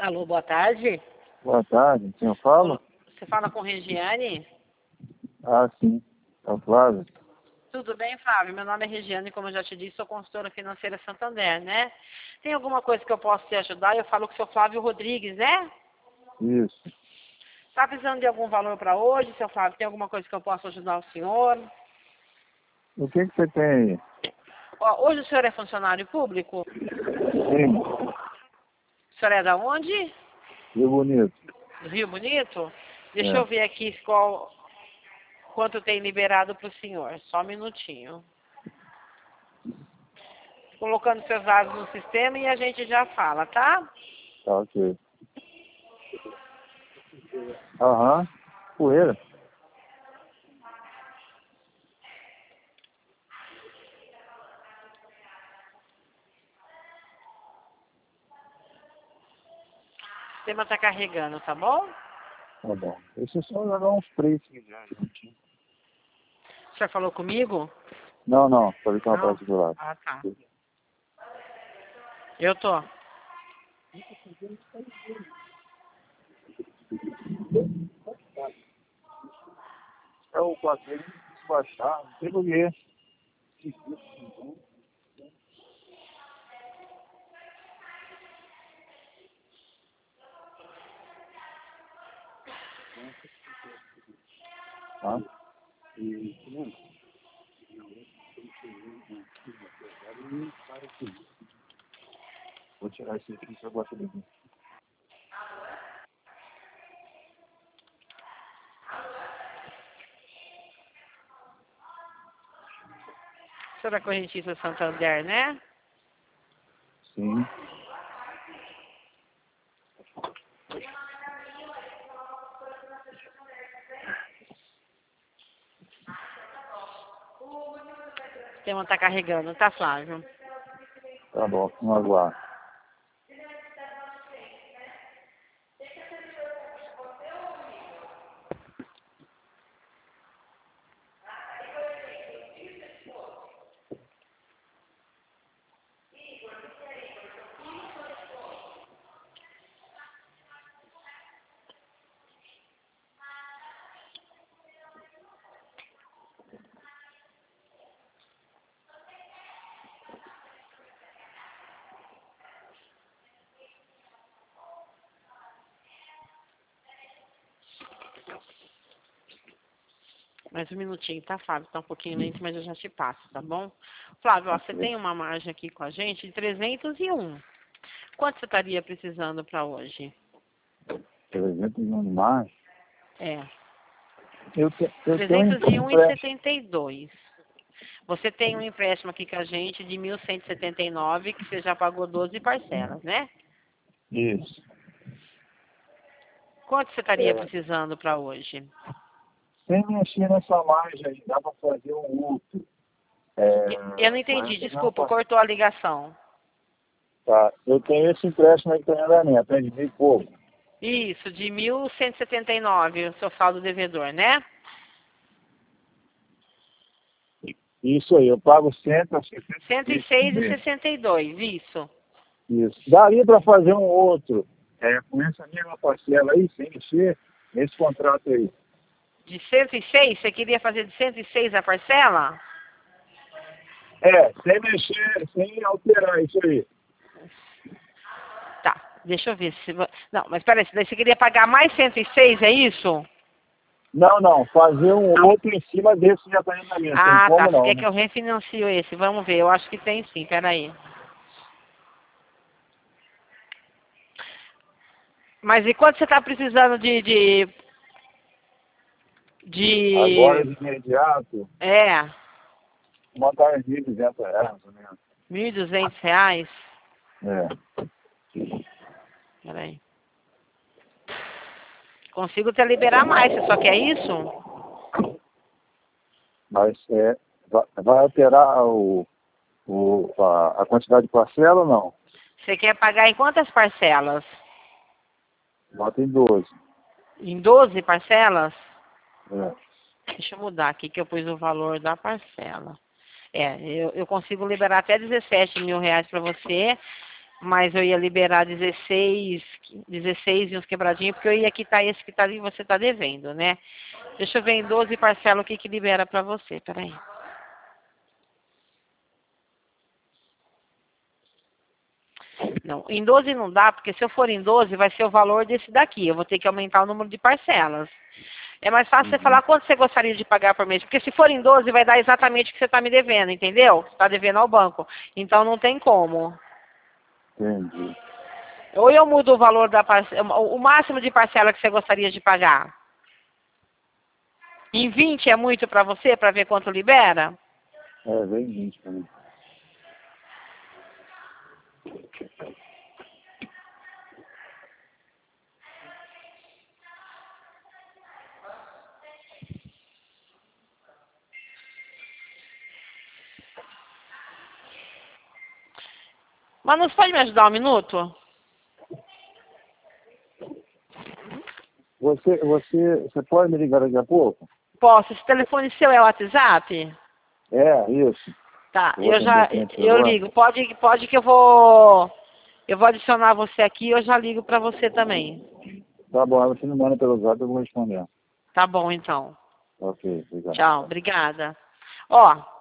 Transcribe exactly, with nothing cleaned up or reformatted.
Alô, boa tarde. Boa tarde, quem eu falo? Você fala com Regiane? Ah, sim, é o Flávio. Tudo bem, Flávio? Meu nome é Regiane, como eu já te disse, sou consultora financeira Santander, né? Tem alguma coisa que eu possa te ajudar? Eu falo com o seu Flávio Rodrigues, né? Isso. Está precisando de algum valor para hoje, seu Flávio? Tem alguma coisa que eu possa ajudar o senhor? O que que você tem aí? Ó, hoje o senhor é funcionário público? Sim, O senhor é da onde? Rio Bonito. Do Rio Bonito? Deixa eu É. ver aqui qual, quanto tem liberado para o senhor. Só um minutinho. Colocando seus dados no sistema e a gente já fala, tá? Tá ok. Aham, poeira. O sistema está carregando, tá bom? Tá bom. Deixa eu só jogar uns preços aqui já, juntinho. O senhor falou comigo? Não, não, falei com uma Não. particular. Ah, tá. Eu tô. É o quatro dele, se baixar, não sei porquê. Tá? Vou tirar esse aqui, se eu gosto dele. O senhor é correntista Santander, né? Sim. O sistema tá carregando, tá, Flávio? Tá bom, vamos aguardar. Mais um minutinho, tá, Flávio? Tá um pouquinho lento, mas eu já te passo, tá bom? Flávio, ó, você tem uma margem aqui com a gente de trezentos e um. Quanto você estaria precisando para hoje? trezentos e um mais. É, Eu, te, eu tenho um trezentos e um e empréstimo. setenta e dois. Você tem um empréstimo aqui com a gente de mil cento e setenta e nove, que você já pagou doze parcelas, né? Isso. Quanto você estaria É, precisando para hoje? sem mexer nessa margem aí, dá para fazer um outro. Eu não É, com entendi, essa mesma desculpa, parcela. cortou a ligação. Tá. Eu tenho esse empréstimo aí que tem andamento, é de mil e pouco. Isso, de mil cento e setenta e nove, o seu saldo devedor, né? Isso aí, eu pago cento, acho que é cento e cento e seis por seis e mês. sessenta e dois, isso. Isso. Daria para fazer um outro, é, com essa mesma parcela aí, sem mexer, nesse contrato aí. De cento e seis, você queria fazer de cento e seis a parcela? É, sem mexer, sem alterar isso aí. Tá, deixa eu ver se... vo- Não, mas peraí, daí você queria pagar mais cento e seis, é isso? Não, não, fazer um outro em cima desse que já está em andamento. Tem Ah, tá, como você não, quer né? que eu refinancio esse? Vamos ver, eu acho que tem sim, peraí. Mas e quanto você está precisando de... de... Agora, de... de imediato, É, montar em mil e duzentos reais, mais ou menos. mil e duzentos reais? É. Peraí. Consigo te liberar mais, você só quer isso? Mas é, vai, vai alterar o, o, a, a quantidade de parcela ou não? Você quer pagar em quantas parcelas? Bota em doze. Em doze parcelas? É. Deixa eu mudar aqui que eu pus o valor da parcela. É, eu, eu consigo liberar até dezessete mil reais para você, mas eu ia liberar dezesseis, dezesseis e uns quebradinhos, porque eu ia quitar esse que tá ali e você tá devendo, né? Deixa eu ver em doze parcelas o que que libera pra você, peraí. Não, em doze não dá, porque se eu for em doze vai ser o valor desse daqui, eu vou ter que aumentar o número de parcelas. É mais fácil você falar quanto você gostaria de pagar por mês, porque se for em doze vai dar exatamente o que você está me devendo, entendeu? Você está devendo ao banco, então não tem como. Entendi. Ou eu mudo o valor da parcela, o máximo de parcela que você gostaria de pagar. Em vinte é muito para você, para ver quanto libera? É, vem vinte para mim. Mas não pode me ajudar um minuto? Você, você, você pode me ligar daqui a pouco? Posso. Esse telefone seu é o WhatsApp? É, isso. Tá, Eu vou eu já, atender o cliente eu agora. ligo. Pode, pode que eu vou, eu vou adicionar você aqui, eu já ligo para você também. Tá bom, você me manda pelo zap, eu vou responder. Tá bom, então. Ok, obrigado. Tchau, obrigada. Ó,